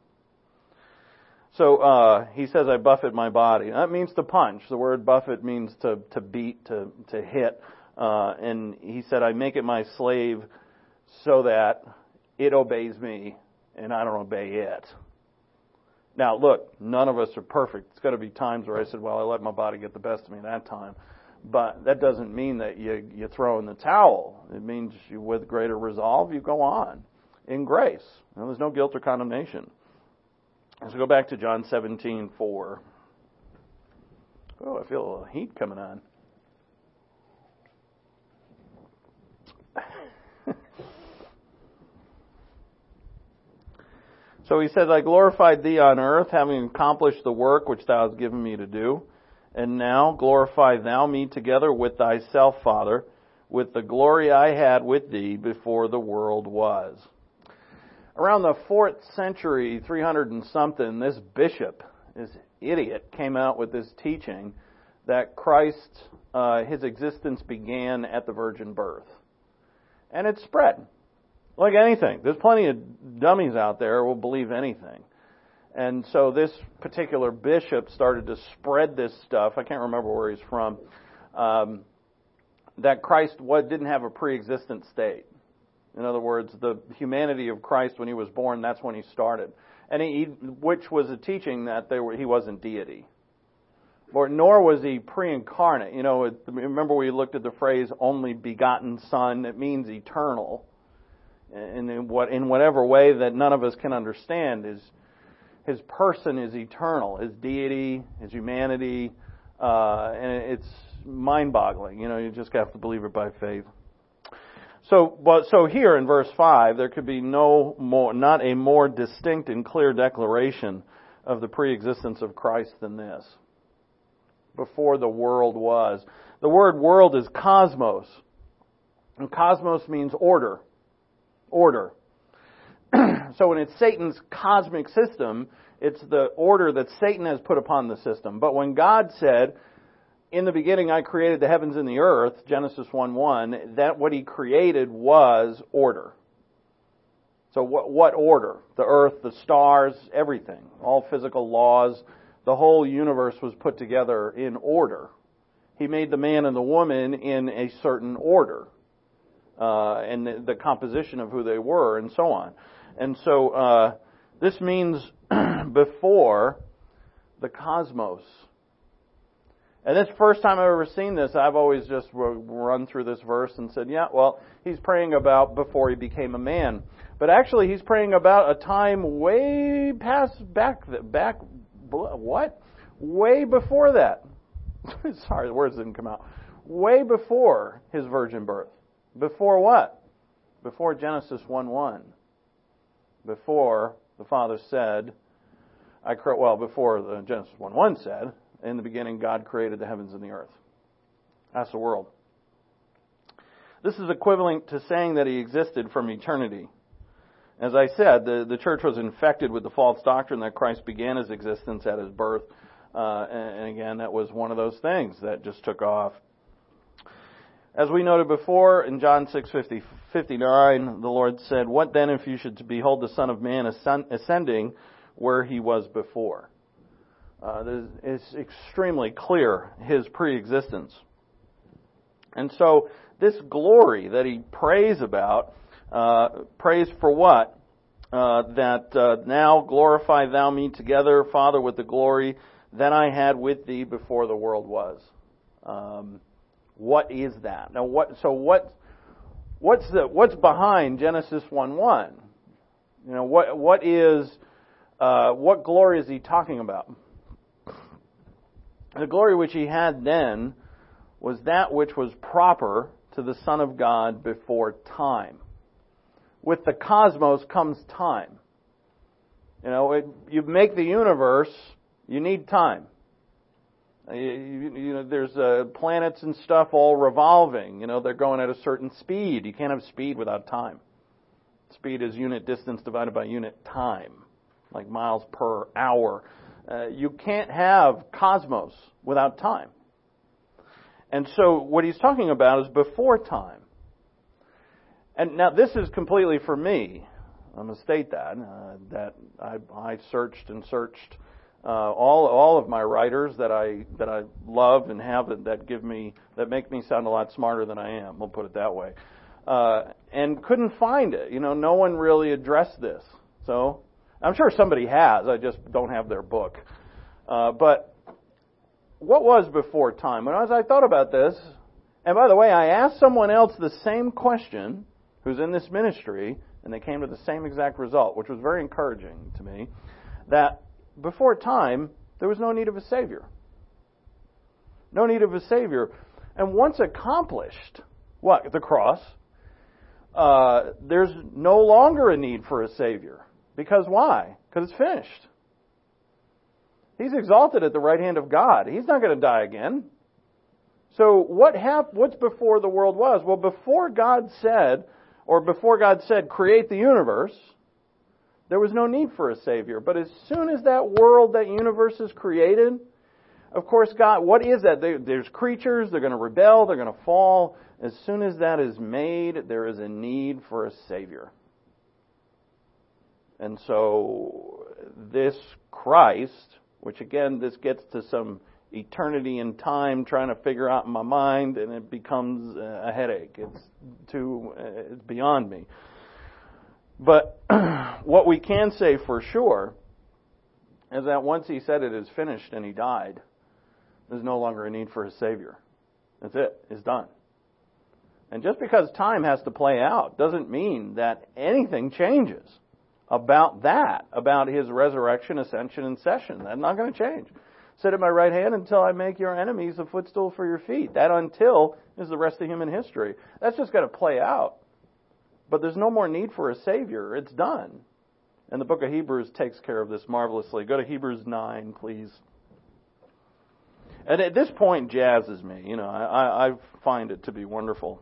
So uh, he says, I buffet my body. That means to punch. The word buffet means to, to beat, to, to hit. Uh, and he said, I make it my slave so that it obeys me and I don't obey it. Now, look, none of us are perfect. It's got to be times where I said, well, I let my body get the best of me that time. But that doesn't mean that you, you throw in the towel. It means you, with greater resolve, you go on in grace. Now, there's no guilt or condemnation. So go back to John seventeen four. Oh, I feel a little heat coming on. So he says, I glorified thee on earth, having accomplished the work which thou hast given me to do. And now glorify thou me together with thyself, Father, with the glory I had with thee before the world was. Around the fourth century, three hundred and something, this bishop, this idiot, came out with this teaching that Christ, uh, his existence began at the virgin birth. And it spread. Like anything. There's plenty of dummies out there who will believe anything. And so this particular bishop started to spread this stuff. I can't remember where he's from. Um, that Christ was, didn't have a pre-existent state. In other words, the humanity of Christ when he was born, that's when he started. And he, which was a teaching that they were, he wasn't deity. Or, nor was he pre-incarnate. You know, it, remember we looked at the phrase only begotten Son. It means eternal. And in what in whatever way that none of us can understand, is his person is eternal, his deity, his humanity, uh, and it's mind-boggling. You know, you just have to believe it by faith. So, but so here in verse five, there could be no more, not a more distinct and clear declaration of the pre-existence of Christ than this. Before the world was. The word world is cosmos, and cosmos means order. Order. So when it's Satan's cosmic system, it's the order that Satan has put upon the system. But when God said, in the beginning I created the heavens and the earth, Genesis one one, that what he created was order. So what, what order? The earth, the stars, everything. All physical laws. The whole universe was put together in order. He made the man and the woman in a certain order. Uh, and the, the composition of who they were, and so on. And so uh, this means before the cosmos. And this first time I've ever seen this, I've always just run through this verse and said, yeah, well, he's praying about before he became a man. But actually, he's praying about a time way past back, back, what? Way before that. Sorry, the words didn't come out. Way before his virgin birth. Before what? Before Genesis one one. Before the Father said, I cre- well, before the Genesis one one said, in the beginning God created the heavens and the earth. That's the world. This is equivalent to saying that he existed from eternity. As I said, the, the church was infected with the false doctrine that Christ began his existence at his birth. Uh, and, and again, that was one of those things that just took off. As we noted before, in John six fifty-nine, the Lord said, what then if you should behold the Son of Man ascending where he was before? Uh, it's extremely clear, his pre-existence. And so, this glory that he prays about, uh, prays for what? Uh, that uh, now glorify thou me together, Father, with the glory that I had with thee before the world was. Um, What is that? Now, what? So, what? What's the? What's behind Genesis one one? You know, what? What is? Uh, what glory is he talking about? The glory which he had then was that which was proper to the Son of God before time. With the cosmos comes time. You know, it, you make the universe, you need time. You, you, you know, there's uh, planets and stuff all revolving. You know, they're going at a certain speed. You can't have speed without time. Speed is unit distance divided by unit time. like miles per hour. Uh, you can't have cosmos without time. And so what he's talking about is before time. And now this is completely for me. I'm going to state that, uh, that I, I searched and searched uh, all all of my writers that I that I love and have that give me that make me sound a lot smarter than I am. We'll put it that way, uh, and couldn't find it. You know, no one really addressed this. So I'm sure somebody has. I just don't have their book. Uh, but what was before time? When as I thought about this, and by the way, I asked someone else the same question who's in this ministry, and they came to the same exact result, which was very encouraging to me, that before time, there was no need of a Savior. No need of a Savior. And once accomplished, what? The cross, uh, there's no longer a need for a Savior. Because why? Because it's finished. He's exalted at the right hand of God. He's not going to die again. So what hap- what's before the world was? Well, before God said, or before God said, create the universe, there was no need for a Savior. But as soon as that world, that universe is created, of course, God, what is that? There's creatures, they're going to rebel, they're going to fall. As soon as that is made, there is a need for a Savior. And so this Christ, which again, this gets to some eternity and time trying to figure out in my mind, and it becomes a headache. It's too, it's beyond me. But what we can say for sure is that once He said it is finished and He died, there's no longer a need for a Savior. That's it. It's done. And just because time has to play out doesn't mean that anything changes about that, about His resurrection, ascension, and session. That's not going to change. Sit at my right hand until I make your enemies a footstool for your feet. That until is the rest of human history. That's just got to play out. But there's no more need for a Savior. It's done. And the book of Hebrews takes care of this marvelously. Go to Hebrews nine, please. And at this point, jazzes me. You know, I, I find it to be wonderful.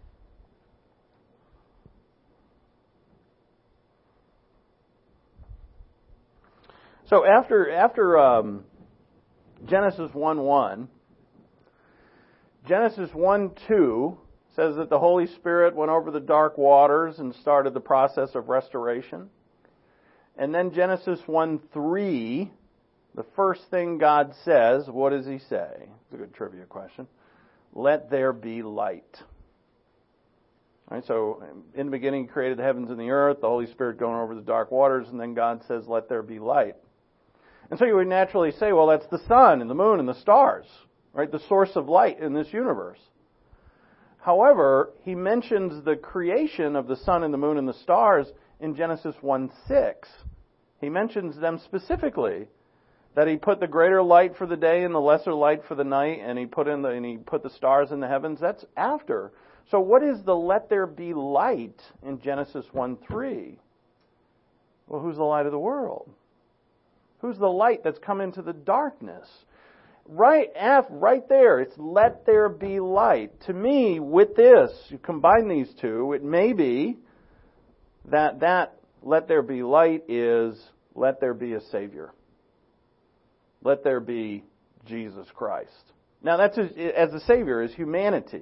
So after after um, Genesis one one, Genesis one two says that the Holy Spirit went over the dark waters and started the process of restoration. And then Genesis one three, the first thing God says, what does He say? It's a good trivia question. Let there be light. All right, so in the beginning He created the heavens and the earth, the Holy Spirit going over the dark waters, and then God says, let there be light. And so you would naturally say, well, that's the sun and the moon and the stars, right? The source of light in this universe. However, He mentions the creation of the sun and the moon and the stars in Genesis one six. He mentions them specifically, that He put the greater light for the day and the lesser light for the night, and He put in the and He put the stars in the heavens. That's after. So what is the let there be light in Genesis one three? Well, who's the light of the world? Who's the light that's come into the darkness? Right af, right there, it's let there be light. To me, with this, you combine these two, it may be that that let there be light is let there be a Savior. Let there be Jesus Christ. Now, that's as, as a Savior is humanity.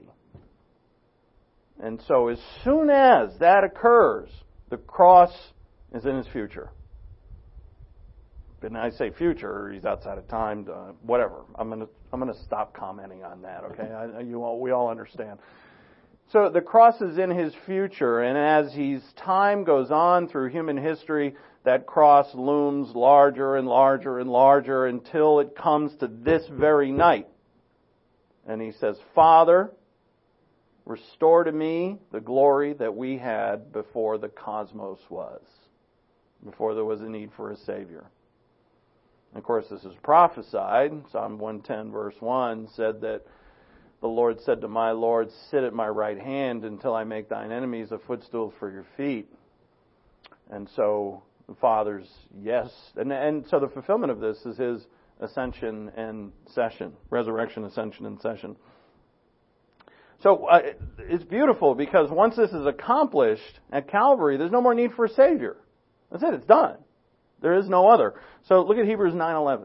And so as soon as that occurs, the cross is in His future. And I say future, He's outside of time, uh, whatever. I'm going to I'm going to stop commenting on that. Okay, I, you all we all understand. So the cross is in His future, and as His time goes on through human history, that cross looms larger and larger and larger until it comes to this very night. And He says, "Father, restore to me the glory that we had before the cosmos was, before there was a need for a Savior." Of course, this is prophesied. Psalm one ten, verse one, said that the Lord said to my Lord, sit at my right hand until I make thine enemies a footstool for your feet. And so the Father's yes. And, and so the fulfillment of this is His ascension and session, resurrection, ascension, and session. So uh, it's beautiful because once this is accomplished at Calvary, there's no more need for a Savior. That's it. It's done. There is no other. So look at Hebrews nine eleven.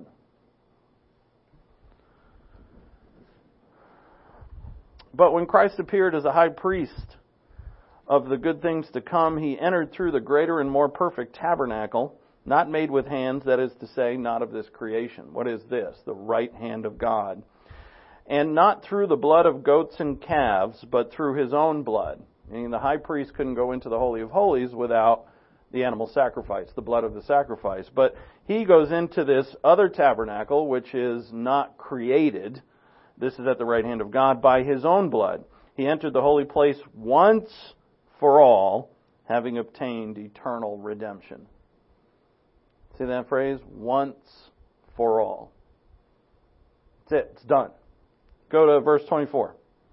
But when Christ appeared as a high priest of the good things to come, he entered through the greater and more perfect tabernacle, not made with hands, that is to say, not of this creation. What is this? The right hand of God. And not through the blood of goats and calves, but through his own blood. Meaning the high priest couldn't go into the Holy of Holies without the animal sacrifice, the blood of the sacrifice. But he goes into this other tabernacle, which is not created. This is at the right hand of God, by his own blood. He entered the holy place once for all, having obtained eternal redemption. See that phrase? Once for all. That's it. It's done. Go to verse twenty-four.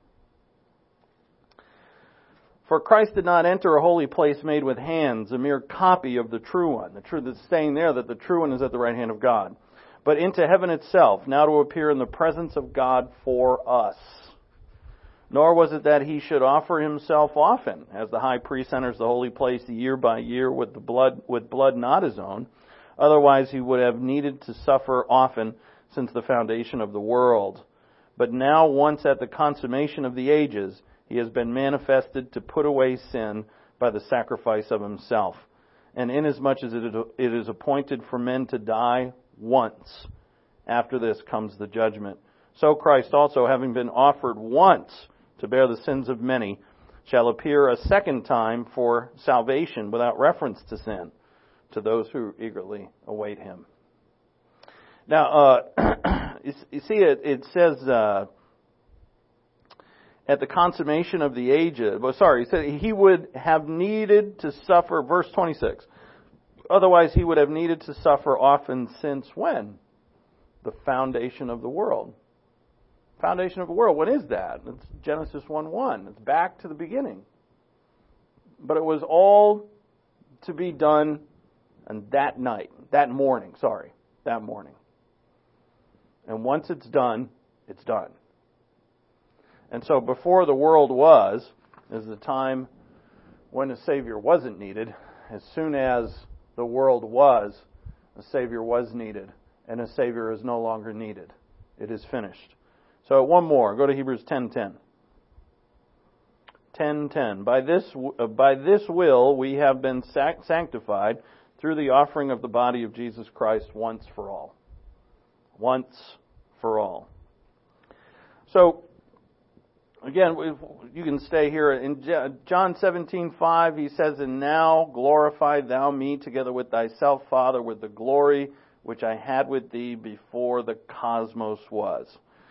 For Christ did not enter a holy place made with hands, a mere copy of the true one. The truth is saying there that the true one is at the right hand of God. But into heaven itself, now to appear in the presence of God for us. Nor was it that he should offer himself often, as the high priest enters the holy place year by year with the blood with blood not his own. Otherwise he would have needed to suffer often since the foundation of the world. But now, once at the consummation of the ages, he has been manifested to put away sin by the sacrifice of himself. And inasmuch as it is appointed for men to die once, after this comes the judgment. So Christ also, having been offered once to bear the sins of many, shall appear a second time for salvation without reference to sin, to those who eagerly await him. Now, uh, you see, it, it says uh, at the consummation of the ages. Well, sorry, he said he would have needed to suffer. Verse twenty-six. Otherwise, he would have needed to suffer often since when? The foundation of the world. Foundation of the world. What is that? It's Genesis one one. It's back to the beginning. But it was all to be done on that night, that morning. Sorry, that morning. And once it's done, it's done. And so before the world was, is the time when a Savior wasn't needed. As soon as the world was, a Savior was needed. And a Savior is no longer needed. It is finished. So one more. Go to Hebrews ten ten. ten ten. By this, by this will we have been sanctified through the offering of the body of Jesus Christ once for all. Once for all. So, again, you can stay here. In John seventeen five, he says, And now glorify thou me together with thyself, Father, with the glory which I had with thee before the cosmos was.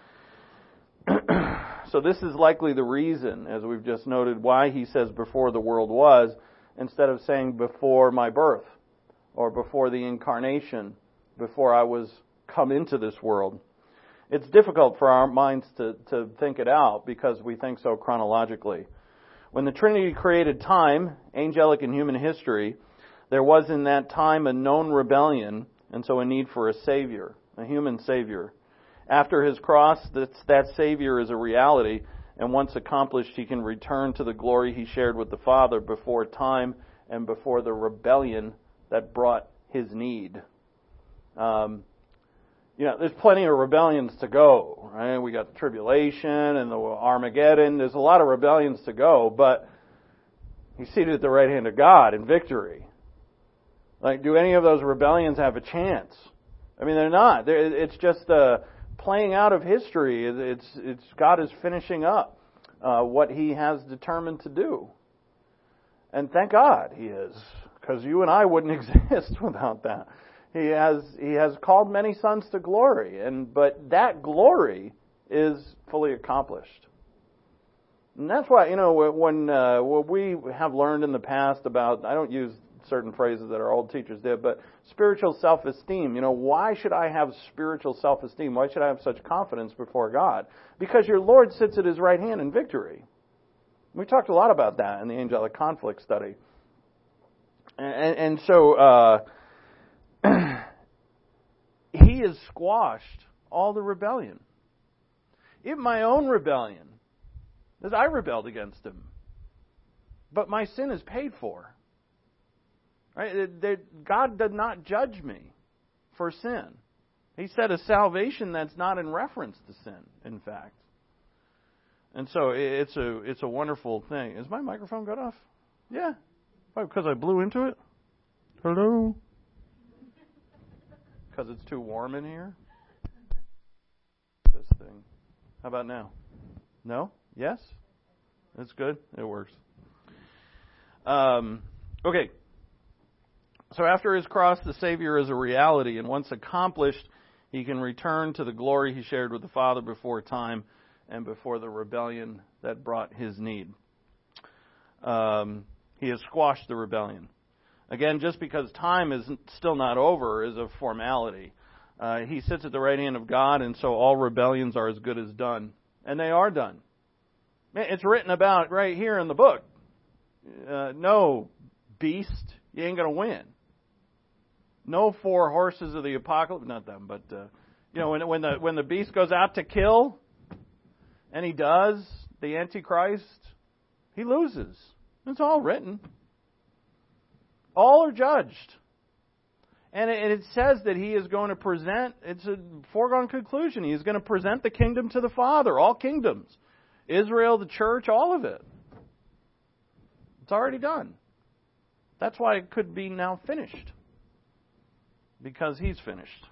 So this is likely the reason, as we've just noted, why he says before the world was, instead of saying before my birth, or before the incarnation, before I was come into this world. It's difficult for our minds to, to think it out because we think so chronologically. When the Trinity created time, angelic and human history, there was in that time a known rebellion, and so a need for a Savior, a human Savior. After His cross, that, that Savior is a reality, and once accomplished, He can return to the glory He shared with the Father before time and before the rebellion that brought His need. Um, you know, there's plenty of rebellions to go, right? We got the tribulation and the Armageddon. There's a lot of rebellions to go, but He's seated at the right hand of God in victory. Like, do any of those rebellions have a chance? I mean, they're not. They're, it's just a playing out of history. It's it's God is finishing up uh, what He has determined to do, and thank God He is, because you and I wouldn't exist without that. He has He has called many sons to glory, and but that glory is fully accomplished. And that's why, you know, when uh, what we have learned in the past about, I don't use certain phrases that our old teachers did, but spiritual self-esteem. You know, why should I have spiritual self-esteem? Why should I have such confidence before God? Because your Lord sits at His right hand in victory. We talked a lot about that in the angelic conflict study. And, and so, uh, He has squashed all the rebellion. Even my own rebellion, as I rebelled against Him. But my sin is paid for. Right? That God did not judge me for sin. He said a salvation that's not in reference to sin, in fact. And so it's a it's a wonderful thing. Is my microphone got off? Yeah. Why, because I blew into it? Hello? Because it's too warm in here? This thing. How about now? No? Yes? That's good? It works. Um, okay. So after his cross, the Savior is a reality, and once accomplished, he can return to the glory he shared with the Father before time and before the rebellion that brought his need. Um, he has squashed the rebellion. Again, just because time is still not over is a formality. Uh, he sits at the right hand of God, and so all rebellions are as good as done. And they are done. It's written about right here in the book. Uh, no, beast, you ain't going to win. No four horses of the apocalypse, not them, but uh, you know, when when the when the beast goes out to kill, and he does, the Antichrist, he loses. It's all written. All are judged. And it, it says that he is going to present, it's a foregone conclusion, he is going to present the kingdom to the Father, all kingdoms. Israel, the church, all of it. It's already done. That's why it could be now finished. Because he's finished.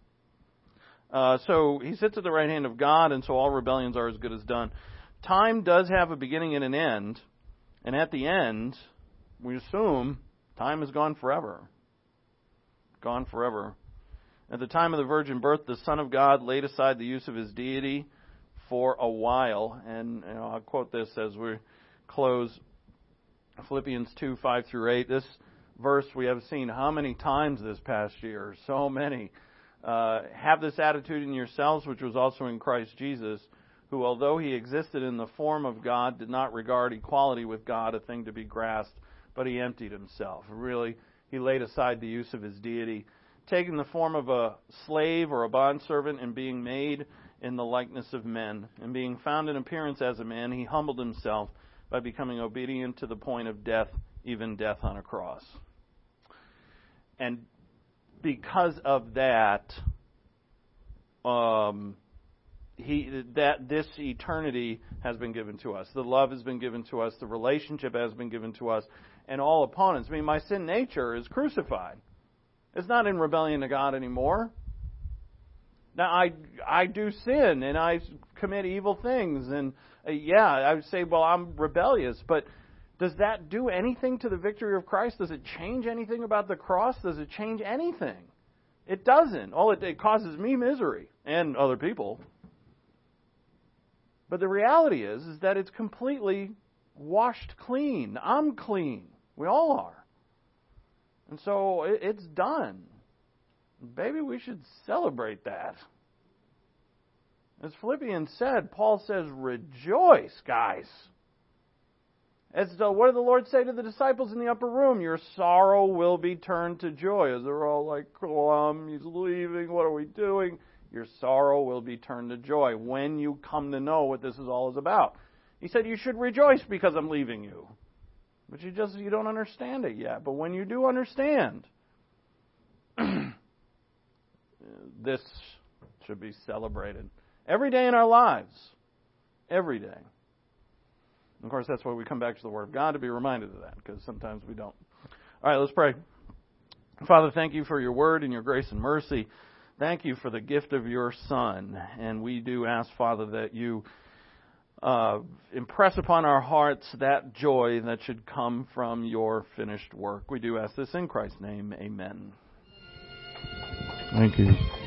Uh, so he sits at the right hand of God, and so all rebellions are as good as done. Time does have a beginning and an end, and at the end, we assume time is gone forever. Gone forever. At the time of the virgin birth, the Son of God laid aside the use of his deity for a while, and you know, I'll quote this as we close. Philippians two, five through eight. This verse we have seen how many times this past year? So many. Uh, have this attitude in yourselves, which was also in Christ Jesus, who, although he existed in the form of God, did not regard equality with God a thing to be grasped, but he emptied himself. Really, he laid aside the use of his deity, taking the form of a slave or a bondservant and being made in the likeness of men. And being found in appearance as a man, he humbled himself by becoming obedient to the point of death, even death on a cross. And because of that, um, he that this eternity has been given to us. The love has been given to us. The relationship has been given to us. And all opponents. I mean, my sin nature is crucified. It's not in rebellion to God anymore. Now, I I do sin and I commit evil things. And uh, yeah, I would say, well, I'm rebellious. But does that do anything to the victory of Christ? Does it change anything about the cross? Does it change anything? It doesn't. All it, it causes me misery and other people. But the reality is, is that it's completely washed clean. I'm clean. We all are. And so it, it's done. Baby, we should celebrate that. As Philippians said, Paul says, rejoice, guys. As to, what did the Lord say to the disciples in the upper room? Your sorrow will be turned to joy. As they're all like, Glum, he's leaving, what are we doing? Your sorrow will be turned to joy when you come to know what this is all is about. He said, you should rejoice because I'm leaving you. But you just, you don't understand it yet. But when you do understand, this should be celebrated every day in our lives. Every day. Of course, that's why we come back to the Word of God, to be reminded of that, because sometimes we don't. All right, let's pray. Father, thank you for your Word and your grace and mercy. Thank you for the gift of your Son. And we do ask, Father, that you uh, impress upon our hearts that joy that should come from your finished work. We do ask this in Christ's name. Amen. Thank you.